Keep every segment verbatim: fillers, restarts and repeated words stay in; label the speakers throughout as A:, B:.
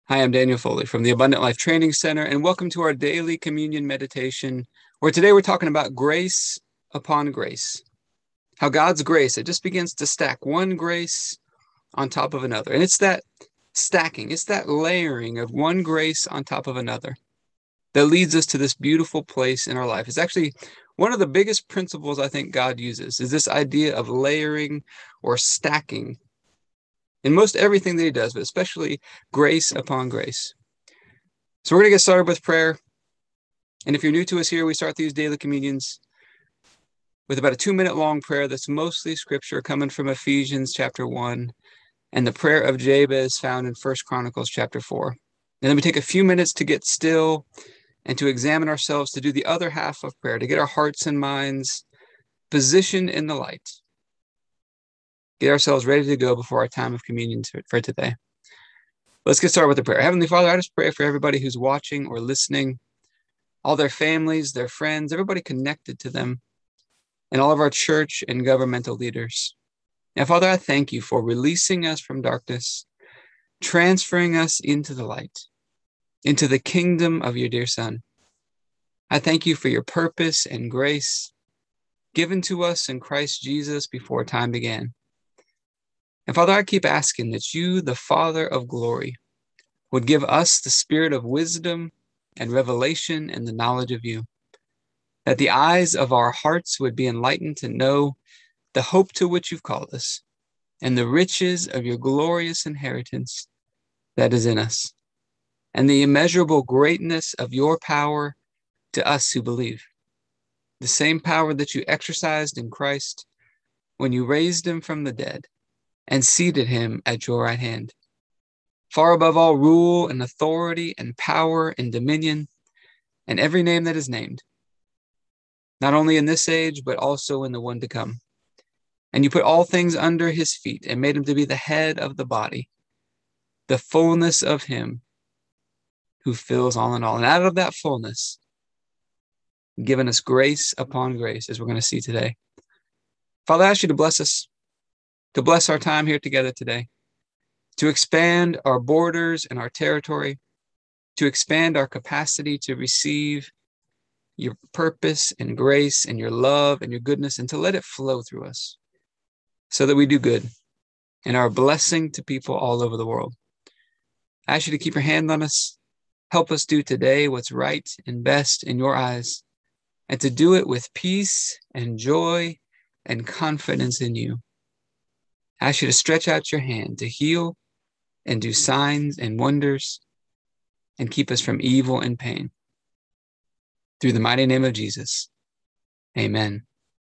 A: Hi, I'm Daniel Foley from the Abundant Life Training Center, and welcome to our daily communion meditation, where today we're talking about grace upon grace. How God's grace, it just begins to stack one grace on top of another. And it's that stacking, it's that layering of one grace on top of another that leads us to this beautiful place in our life. It's actually one of the biggest principles I think God uses, is this idea of layering or stacking in most everything that he does, but especially grace upon grace. So we're going to get started with prayer. And if you're new to us here, we start these daily communions with about a two minute long prayer that's mostly scripture coming from Ephesians chapter one and the prayer of Jabez found in First Chronicles chapter four. And then we take a few minutes to get still and to examine ourselves, to do the other half of prayer, to get our hearts and minds positioned in the light. Get ourselves ready to go before our time of communion for today. Let's get started with the prayer. Heavenly Father, I just pray for everybody who's watching or listening, all their families, their friends, everybody connected to them, and all of our church and governmental leaders. Now, Father, I thank you for releasing us from darkness, transferring us into the light, into the kingdom of your dear Son. I thank you for your purpose and grace given to us in Christ Jesus before time began. And Father, I keep asking that you, the Father of glory, would give us the spirit of wisdom and revelation and the knowledge of you, that the eyes of our hearts would be enlightened to know the hope to which you've called us and the riches of your glorious inheritance that is in us, and the immeasurable greatness of your power to us who believe, the same power that you exercised in Christ when you raised him from the dead and seated him at your right hand, far above all rule and authority and power and dominion and every name that is named, not only in this age, but also in the one to come. And you put all things under his feet and made him to be the head of the body, the fullness of him who fills all in all. And out of that fullness, given us grace upon grace, as we're going to see today. Father, I ask you to bless us, to bless our time here together today, to expand our borders and our territory, to expand our capacity to receive your purpose and grace and your love and your goodness, and to let it flow through us so that we do good and are a blessing to people all over the world. I ask you to keep your hand on us, help us do today what's right and best in your eyes, and to do it with peace and joy and confidence in you. I ask you to stretch out your hand to heal and do signs and wonders and keep us from evil and pain. Through the mighty name of Jesus, amen.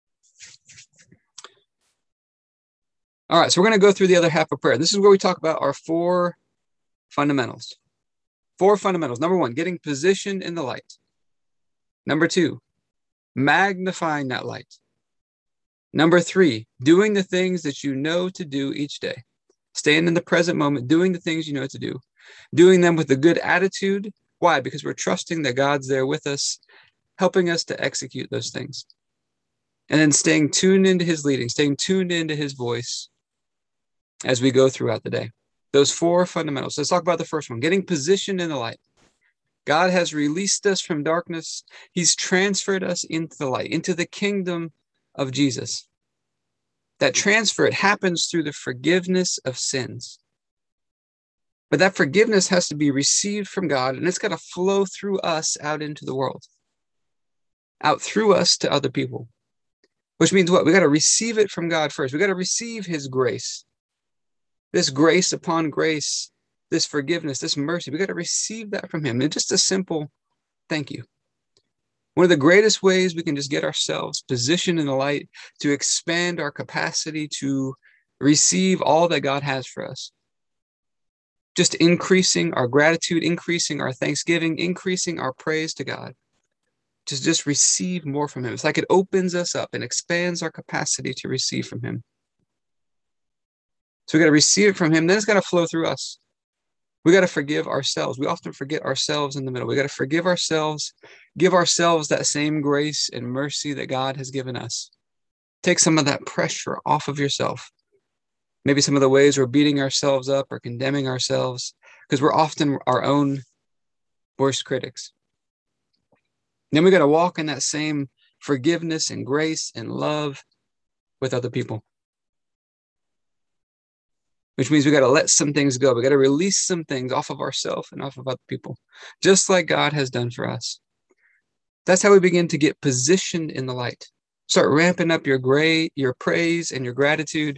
A: All right, so we're going to go through the other half of prayer. This is where we talk about our four fundamentals. Four fundamentals. Number one, getting positioned in the light. Number two, magnifying that light. Number three, doing the things that you know to do each day. Staying in the present moment, doing the things you know to do. Doing them with a good attitude. Why? Because we're trusting that God's there with us, helping us to execute those things. And then staying tuned into his leading, staying tuned into his voice as we go throughout the day. Those four fundamentals. Let's talk about the first one, getting positioned in the light. God has released us from darkness. He's transferred us into the light, into the kingdom of Jesus. That transfer, it happens through the forgiveness of sins. But that forgiveness has to be received from God, and it's got to flow through us out into the world, out through us to other people. Which means what? We got to receive it from God first. We got to receive his grace. This grace upon grace, this forgiveness, this mercy. We got to receive that from him. And just a simple thank you. One of the greatest ways we can just get ourselves positioned in the light to expand our capacity to receive all that God has for us. Just increasing our gratitude, increasing our thanksgiving, increasing our praise to God. To just receive more from him. It's like it opens us up and expands our capacity to receive from him. So we got to receive it from him. Then it's got to flow through us. We got to forgive ourselves. We often forget ourselves in the middle. We got to forgive ourselves, give ourselves that same grace and mercy that God has given us. Take some of that pressure off of yourself. Maybe some of the ways we're beating ourselves up or condemning ourselves. because we're often our own worst critics. Then we got to walk in that same forgiveness and grace and love with other people, which means we got to let some things go. We got to release some things off of ourselves and off of other people, just like God has done for us. That's how we begin to get positioned in the light. Start ramping up your great, your praise and your gratitude.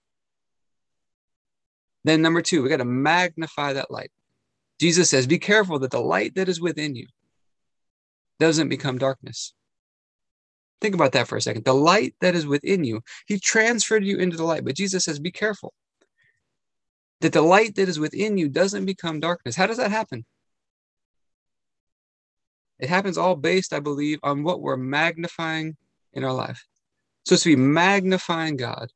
A: Then number two, we got to magnify that light. Jesus says, be careful that the light that is within you doesn't become darkness. Think about that for a second. The light that is within you, he transferred you into the light, but Jesus says, be careful that the light that is within you doesn't become darkness. How does that happen? It happens all based, I believe, on what we're magnifying in our life. So it's to be magnifying God.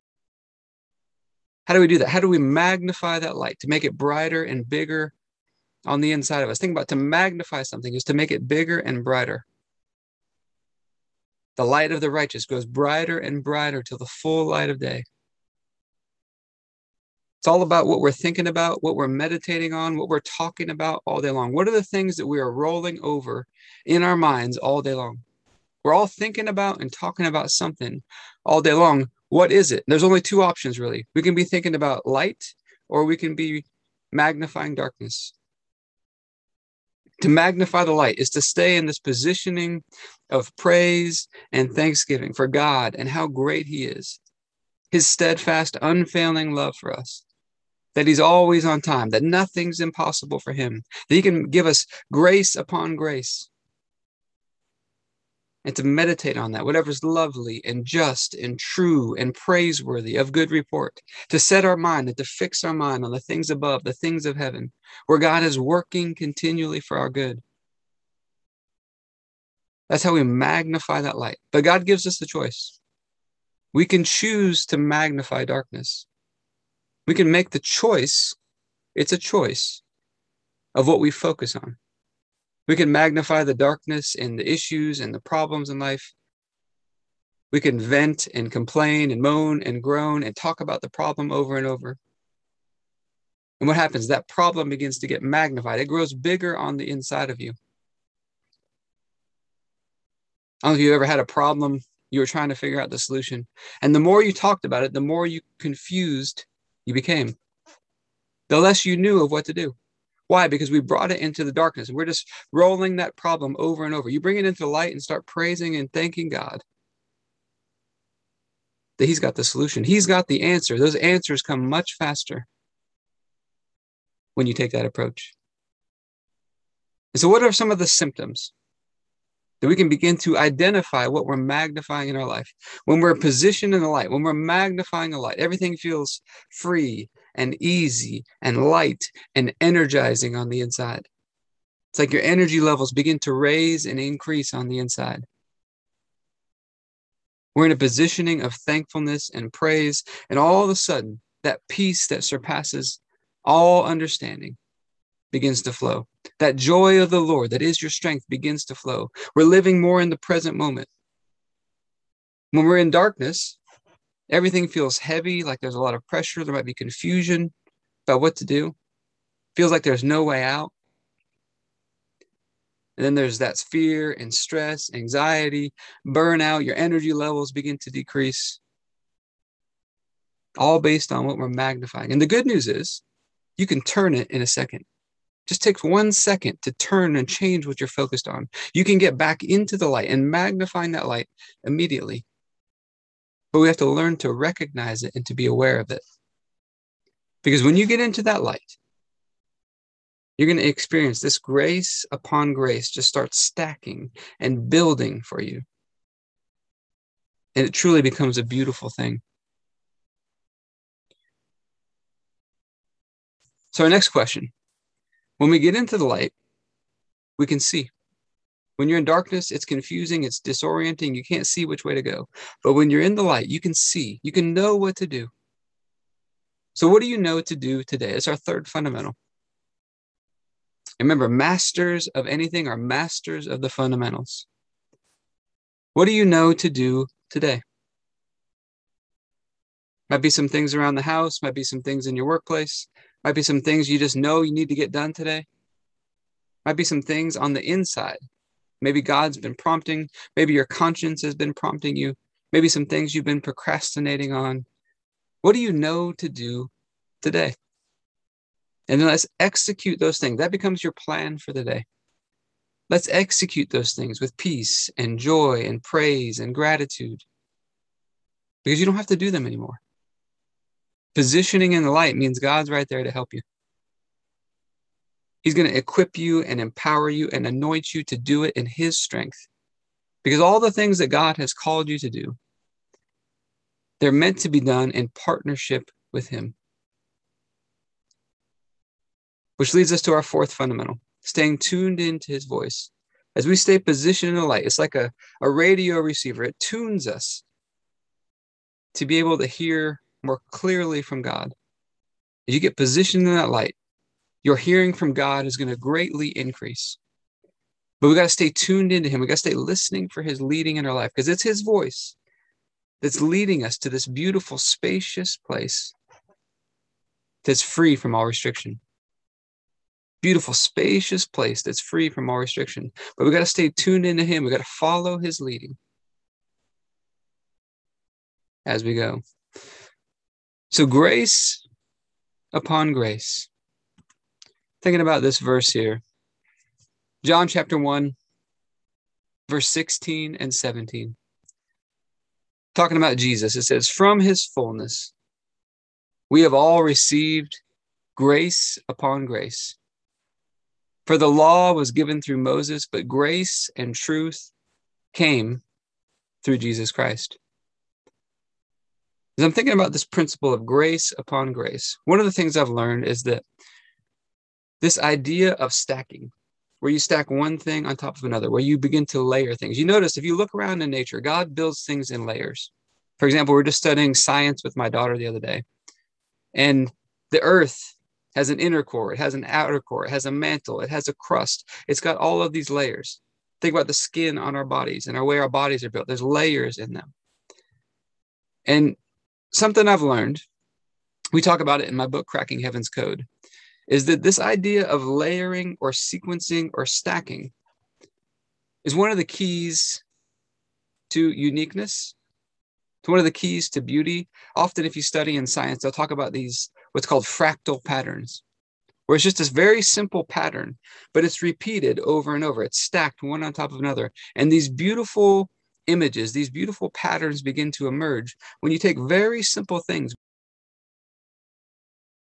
A: How do we do that? How do we magnify that light to make it brighter and bigger on the inside of us? Think about to magnify something is to make it bigger and brighter. The light of the righteous grows brighter and brighter till the full light of day. It's all about what we're thinking about, what we're meditating on, what we're talking about all day long. What are the things that we are rolling over in our minds all day long? We're all thinking about and talking about something all day long. What is it? There's only two options, really. We can be thinking about light, or we can be magnifying darkness. To magnify the light is to stay in this positioning of praise and thanksgiving for God and how great he is. His steadfast, unfailing love for us. That he's always on time, that nothing's impossible for him, that he can give us grace upon grace. And to meditate on that, whatever's lovely and just and true and praiseworthy of good report, to set our mind and to fix our mind on the things above, the things of heaven, where God is working continually for our good. That's how we magnify that light. But God gives us the choice. We can choose to magnify darkness. We can make the choice. It's a choice of what we focus on. We can magnify the darkness and the issues and the problems in life. We can vent and complain and moan and groan and talk about the problem over and over. And what happens? That problem begins to get magnified. It grows bigger on the inside of you. I don't know if you ever had a problem, you were trying to figure out the solution. And the more you talked about it, the more you confused you became. The less you knew of what to do. Why? Because we brought it into the darkness and we're just rolling that problem over and over. You bring it into the light and start praising and thanking God that he's got the solution. He's got the answer. Those answers come much faster when you take that approach. And so what are some of the symptoms that we can begin to identify what we're magnifying in our life? When we're positioned in the light, when we're magnifying the light, everything feels free and easy and light and energizing on the inside. It's like your energy levels begin to raise and increase on the inside. We're in a positioning of thankfulness and praise, and all of a sudden, that peace that surpasses all understanding begins to flow. That joy of the Lord that is your strength begins to flow. We're living more in the present moment. When we're in darkness, everything feels heavy, like there's a lot of pressure. There might be confusion about what to do. Feels like there's no way out. And then there's that fear and stress, anxiety, burnout. Your energy levels begin to decrease. All based on what we're magnifying. And the good news is you can turn it in a second. Just takes one second to turn and change what you're focused on. You can get back into the light and magnifying that light immediately. But we have to learn to recognize it and to be aware of it. Because when you get into that light, you're going to experience this grace upon grace just start stacking and building for you. And it truly becomes a beautiful thing. So our next question. When we get into the light, we can see. When you're in darkness, it's confusing, it's disorienting, you can't see which way to go. But when you're in the light, you can see, you can know what to do. So what do you know to do today? It's our third fundamental. Remember, masters of anything are masters of the fundamentals. What do you know to do today? Might be some things around the house, might be some things in your workplace, Might be some things you just know you need to get done today. Might be some things on the inside. Maybe God's been prompting. Maybe your conscience has been prompting you. Maybe some things you've been procrastinating on. What do you know to do today? And then let's execute those things. That becomes your plan for the day. Let's execute those things with peace and joy and praise and gratitude, because you don't have to do them anymore. Positioning in the light means God's right there to help you. He's going to equip you and empower you and anoint you to do it in his strength, because all the things that God has called you to do, they're meant to be done in partnership with him. Which leads us to our fourth fundamental, staying tuned into his voice. As we stay positioned in the light, it's like a, a radio receiver. It tunes us to be able to hear more clearly from God. As you get positioned in that light, your hearing from God is going to greatly increase. But we got to stay tuned into him. We got to stay listening for his leading in our life, because it's his voice that's leading us to this beautiful, spacious place that's free from all restriction. Beautiful, spacious place that's free from all restriction. But we got to stay tuned into him. We got to follow his leading as we go. So grace upon grace. Thinking about this verse here, John chapter one, verse sixteen and seventeen. Talking about Jesus, it says, from his fullness, we have all received grace upon grace. For the law was given through Moses, but grace and truth came through Jesus Christ. As I'm thinking about this principle of grace upon grace, one of the things I've learned is that this idea of stacking, where you stack one thing on top of another, where you begin to layer things. You notice if you look around in nature, God builds things in layers. For example, we were just studying science with my daughter the other day, and the earth has an inner core, it has an outer core, it has a mantle, it has a crust. It's got all of these layers. Think about the skin on our bodies and our way our bodies are built. There's layers in them. And something I've learned, we talk about it in my book, Cracking Heaven's Code, is that this idea of layering or sequencing or stacking is one of the keys to uniqueness. It's one of the keys to beauty. Often if you study in science, they'll talk about these, what's called fractal patterns, where it's just this very simple pattern, but it's repeated over and over. It's stacked one on top of another. And these beautiful images, these beautiful patterns begin to emerge when you take very simple things,